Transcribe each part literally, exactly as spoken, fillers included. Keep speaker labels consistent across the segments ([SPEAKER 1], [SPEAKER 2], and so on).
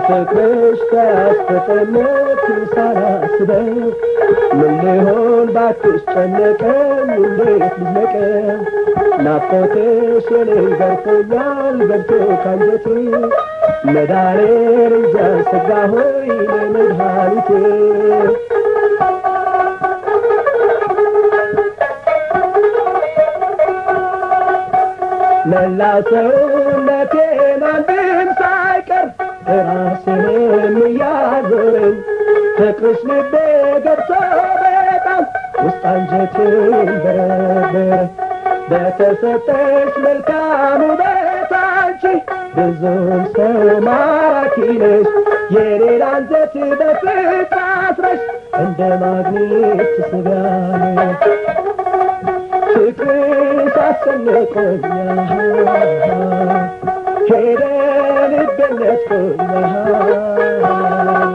[SPEAKER 1] በፍቅርሽ ታስተጠመት ሳላስበው ምን ሊሆን ባክሽ ጨነቀኝ እንዴት ልዝለቀው ናፍቆትሽ የኔን ገርፎኛል ገብቶ ካንጀቴ መዳኔን እንጃ ሰጋሆይ ለመድኃኒቴ መላ ሰውነቴን አንድም ሳይቀር ራሴንም እያዞረኝ ፍቅርሽ ልቤ ገብቶ በጣም ውስጥ አንጀቴን በረበረ በተሰጠሽ መልካም ውበት አንቺ ብዙም ሰው ማራኪ ነሽ የኔን አንጀት በፍቅር አስረሽ እንደ ማግኔት ትስቢያለሽ ፍቅርሽ አስጨነቆኛል ሄደ ልቤን ነጥቆኛል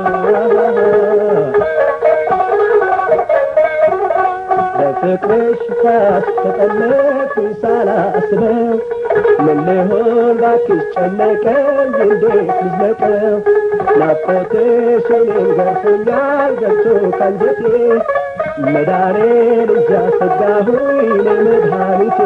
[SPEAKER 1] በፍቅርሽ ታስተጠመጥኩኝ ሳላስበው ምን ሊሆን ባክሽ ጨነቀኝ እንዴት ልዝለቀው ናፍቆትሽ እኔን ገርፎኛል ገብቶ ካንጀቴ መዳኔን እንጃ ሰጋሁኝ ለመድኃኒቴ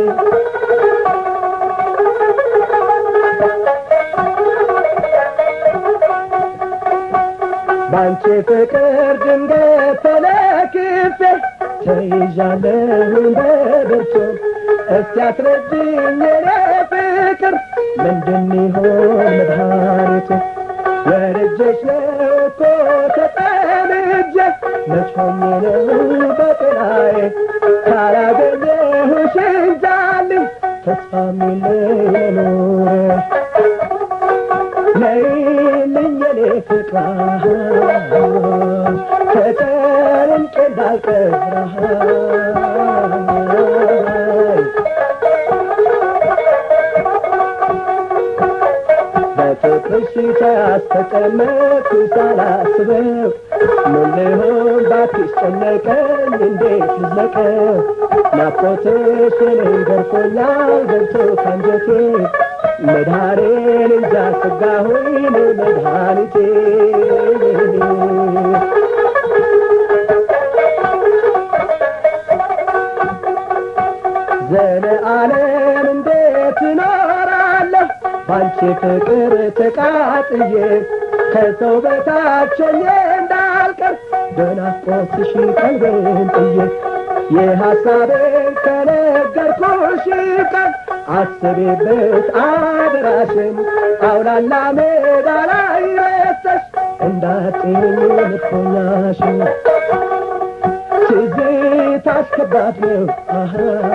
[SPEAKER 1] ባንቺ ፍቅር ድንገት ተለክፌ ተይዣለሁኝ በብርቱ እስቲ አስረጅኝ የኔ ፍቅር ምንድን ይሆን መድኃኒቱ ወድጄሽ ነው እኮ ተጠምጄ መች ሆኜ ነው በጤናዬ ካላገኘሁሽ እንጃልኝ ተስፋም የለኝ ለኖሬ ነይልኝ የኔ ፍቅር ተጨንቄ እንዳልቀር በፍቅርሽ ታስተጠመጥኩኝ ሳላስበው ምን ሊሆን ባክሽ ጨነቀኝ እንዴት ልዝለቀው ናፍቆትሽ እኔን ገርፎኛል ገብቶ ካንጀቴ መድኃኔን እንጃ ሰጋሁኝ ለመድኃኒቴ ዘለዓለም እንዴት እኖራለሁ ባንቺ ፍቅር ተቃጥዬ ከሰው በታች ሆኜ እንዳልቀር በናፍቆትሽ ቀልቤን ጥዬ የሐሳቤን ከነገርኩሽ ቀን አስቤበት አደራሽን አውላላ ሜዳ ላይ ረስተሽ እንዳትይኝ ልቦኛሽን ትዝታሽ ከባድ ነው አሃ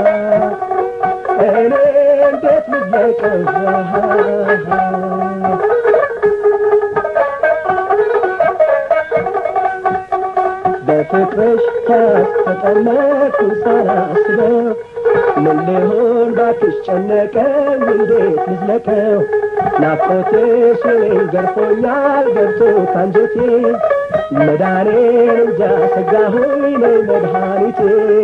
[SPEAKER 1] እኔ እንዴት ልዝለቀው በፍቅርሽ ታስተጠመጥኩኝ ሳላስበው ምን ሊሆን ባክሽ ጨነቀኝ እንዴት ልዝለቀው ናፍቆትሽ እኔን ገርፎኛል ገብቶ ካንጀቴ መዳኔን እንጃ ሰጋሁኝ ለመድኃኒቴ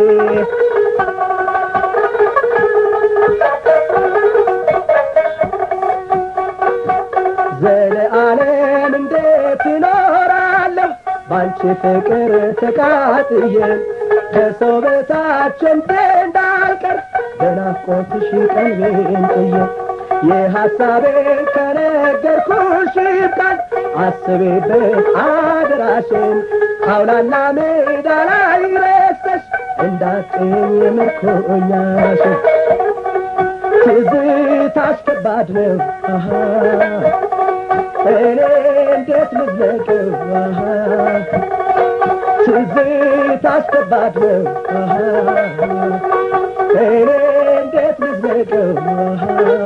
[SPEAKER 1] ዘለዓለም እንዴት እኖራለሁ ባንቺ ፍቅር ተቃጥዬ ከሰው በታች እንዳልቀር በናፍቆትሽ ቀልቤን ጥዬ የሐሳቤን ከነገርኩሽ ቀን አስቤበት አደራሽን አውላላ ሜዳ ላይ ረስተሽ እንዳትይኝ ምርኮኛሽን ትዝታሽ ከባድ ነው አሃ እኔ እንዴት ልዝለቀው አሃ ትዝታሽ ከባድ ነው አሃ እኔ እንዴት ልዝለቀው አሃ